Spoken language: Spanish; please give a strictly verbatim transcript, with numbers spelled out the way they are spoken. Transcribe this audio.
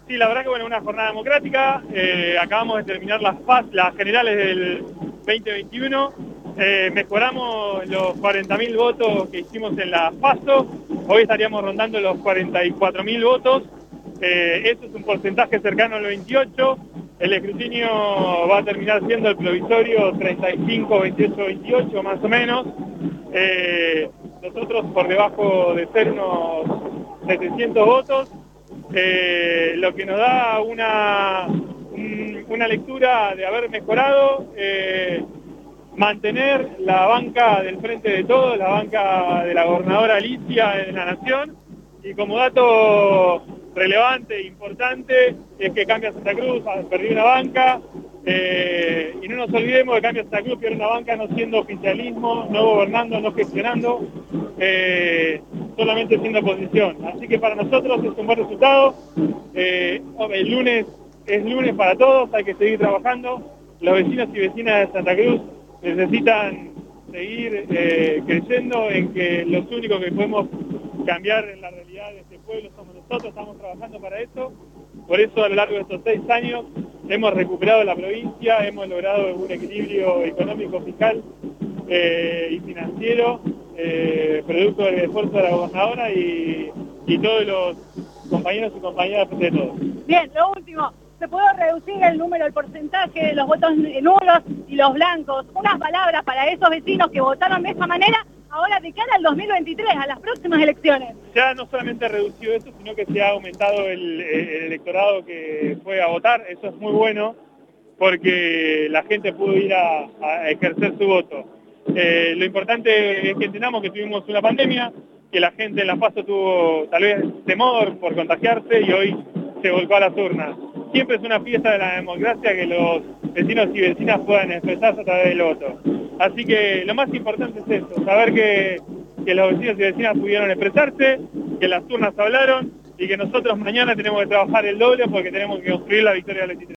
Sí, la verdad que bueno, una jornada democrática. Eh, acabamos de terminar las P A S, las generales del veinte veintiuno. Eh, mejoramos los cuarenta mil votos que hicimos en las PASO. Hoy estaríamos rondando los cuarenta y cuatro mil votos. Eh, eso es un porcentaje cercano al veintiocho. El escrutinio va a terminar siendo el provisorio treinta y cinco, veintiocho, veintiocho más o menos. Eh, nosotros por debajo de ser unos setecientos votos. Eh, lo que nos da una, una lectura de haber mejorado, eh, mantener la banca del Frente de Todos, la banca de la gobernadora Alicia en la Nación, y como dato relevante e importante es que Cambia Santa Cruz perdió una banca, eh, y no nos olvidemos que Cambia Santa Cruz pierde una banca no siendo oficialismo, no gobernando, no gestionando, eh, solamente siendo oposición. Así que para nosotros es un buen resultado. Eh, el lunes es lunes para todos, hay que seguir trabajando. Los vecinos y vecinas de Santa Cruz necesitan seguir eh, creyendo en que los únicos que podemos cambiar en la realidad de este pueblo somos nosotros. Estamos trabajando para eso. Por eso a lo largo de estos seis años hemos recuperado la provincia, hemos logrado un equilibrio económico, fiscal eh, y financiero, eh, producto del esfuerzo de la gobernadora y, y todos los compañeros y compañeras de todos. Bien, lo último, ¿se puede reducir el número, el porcentaje de los votos nulos y los blancos? Unas palabras para esos vecinos que votaron de esta manera ahora de cara al dos mil veintitrés, a las próximas elecciones. Ya no solamente reducido eso, sino que se ha aumentado el, el electorado que fue a votar. Eso es muy bueno porque la gente pudo ir a, a ejercer su voto. Eh, lo importante es que entendamos que tuvimos una pandemia, que la gente en la PASO tuvo tal vez temor por contagiarse y hoy se volcó a las urnas. Siempre es una fiesta de la democracia que los vecinos y vecinas puedan expresarse a través del voto. Así que lo más importante es eso, saber que, que los vecinos y vecinas pudieron expresarse, que las urnas hablaron y que nosotros mañana tenemos que trabajar el doble porque tenemos que construir la victoria del veintitrés.